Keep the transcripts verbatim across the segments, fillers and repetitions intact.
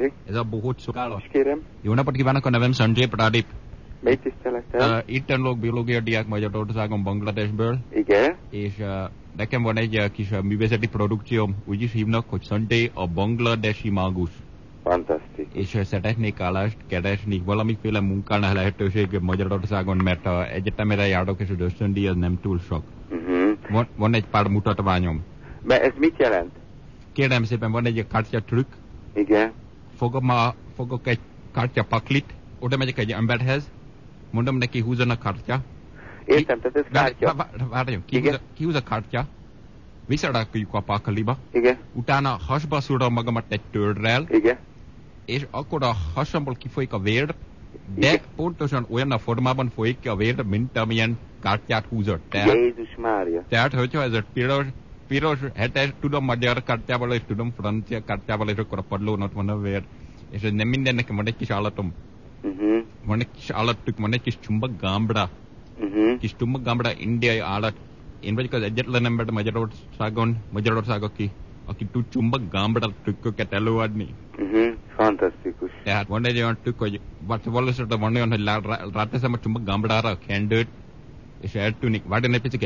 Tessék? Ez a bohóc szolgálat. És kérem. Jó napot kívánok, a nevem Sanjay Pradip. Még tisztelettel? Uh, itt tanulok biológia diák Magyarországon, Bangladesből. Igen. És uh, nekem van egy uh, kis uh, művészeti produkcióm, úgy is hívnak, hogy Sanjay a bangladesi mágus. Fantasztikus. És uh, szeretnék állást keresni, valamiféle munkánál lehetőség Magyarországon, mert a egyetemre járok, és az ösztöndíj az nem túl sok. Uh-huh. Van, van egy pár mutatványom. De ez mit jelent? Kérem szépen, van egy kártya trükk. Igen. Fogom a, fogok egy kártya paklit, oda megyek egy emberhez, mondom neki, húzzon a kártya. Értem, tehát ez kártya. Várjon, kihúz a kártya, visszarakjuk a pakliba. Igen. Utána hasba szúrom magamat egy törrel. Igen. És akkor a hasamból kifolyik a vér, de igen. pontosan olyan a formában folyik ki a vér, mint amilyen kártyát húzott. Tehát, Jézus Mária. Tehát, hogyha ez a piros, piros, hetes, tudom magyar kártyával, és tudom francia kártyával, és akkor a padlón ott van a vér. És ez nem minden, nekem van egy kis állatom. Uh-huh. Van egy kis állatuk, van egy kis csumba gambra. Uh-huh. Kis csumba gambra, indiai állat. Én vagyok az egyetlen ember Magyarországon, Magyarország, aki, aki tud csumba gambra trükköket előadni. Uh-huh. Fantasztikus. Tehát van egy olyan trükk, hogy valószínűleg van olyan, hogy ráteszem a csumba gambrára a kendőt, és eltűnik. Várjon egy picit.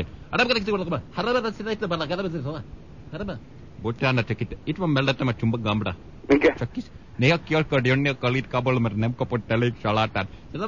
Bocsánat, csak itt, itt van mellettem a csumba gambra. Igen. Csak kis, néha ki akar jönni a kalitkából, mert nem kapott elég salátát.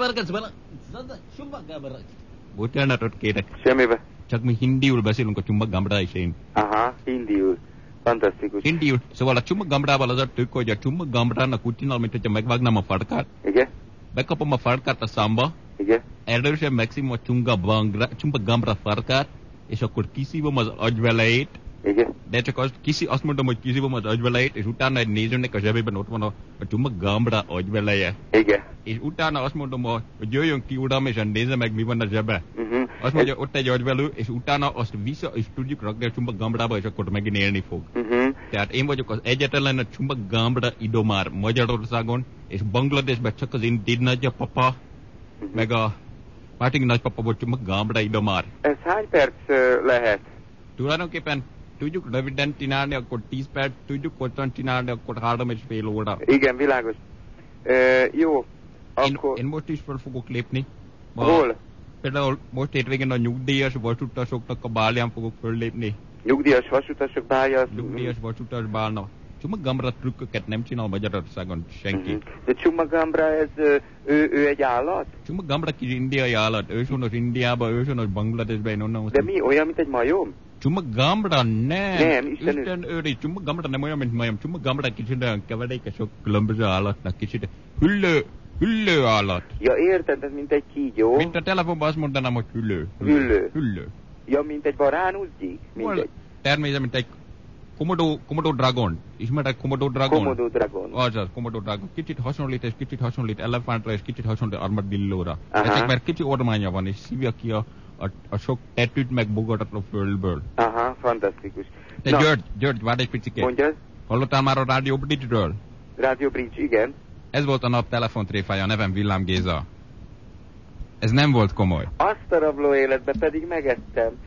Bocsánatot kérek. Semmibe. Csak mi hindiul beszélünk a csumba gambra és én. Aha, hindiul. Fantasztikus. Hindiul. Szóval a csumba gambrával az a trükk, hogy a csumba gambrának úgy csinál, mint hogyha megvágnám a farkát. Igen. Bekapom a farkát a számba. Igen. Erősen megszívom a csumba gambra farkát, és akkor kiszívom az agyvelejét. Igen. De csak azt, kiszi, azt mondom, hogy kiszívom az agyvelejét, és utána egy nézőnek a zsebében ott van a, a csumba gambra agyveleje. Igen. És utána azt mondom, hogy jöjjön ki uram, és nézze meg, mi van a zsebe. Uh-huh. Azt mondja, ott egy agyvelő, és utána azt vissza, és tudjuk rakni a csumba gambrába, és akkor megint élni fog. Uh-huh. Tehát én vagyok az egyetlen a csumba gambra idomár Magyarországon, és Bangladesben csak az én dédnagyapapa, uh-huh. meg a Mártin nagypapa volt csumba gambra idomár. Ez hány perc uh, lehet? Tulajdonképpen tudjuk röviden csinálni, akkor tíz perc, tudjuk hosszan csinálni, akkor három és fél óra. Igen, világos. Uh, jó, én, akkor... Én most is fel fogok lépni. Ma, Hol? Például most hétvégén a nyugdíjas vasutasoknak a bálján fogok föllépni. Nyugdíjas vasutasok bálja? Nyugdíjas vasutas bálna. Csumma gambra trükköket nem csinál Magyarországon senki. Uh-huh. De Csumma gambra, ez, ő, ő egy állat? Csumma gambra kis indiai állat. Őshonos Indiába, őshonos Bangladesben, én onnan... De mi, olyan, mint egy majom? Csumma gambra nem. Nem, Isten, Isten őri. Csumma gambra nem olyan, mint majom. Csumma gambra kicsit olyan keveréke sok különböző állatnak. Kicsit hüllő, hüllő állat. Ja, érted, ez mint egy kígyó. Mint a telefonban azt mondanám, hogy hüllő. Hüllő. Hüllő. Ja, mint egy varánusgyík? Természetesen, mint egy Komodo, Komodo Dragon. Ismered Komodo Dragon? Komodo Dragon. Azaz, Komodo Dragon. Kicsit hasonlít, és kicsit hasonlít elefántra, és kicsit hasonlít armadillóra. Ezek mert kicsi ormánya van, és szívja ki a, a, a sok tetűt meg bogarat a földből. Aha, fantasztikus. De György, György, várj egy picikét. Mondjad? Hallottál már a Radio Bridge-ről? Radio Bridge, igen. Ez volt a nap telefontréfája, nevem Villám Géza. Ez nem volt komoly. Azt a rabló életbe pedig megettem.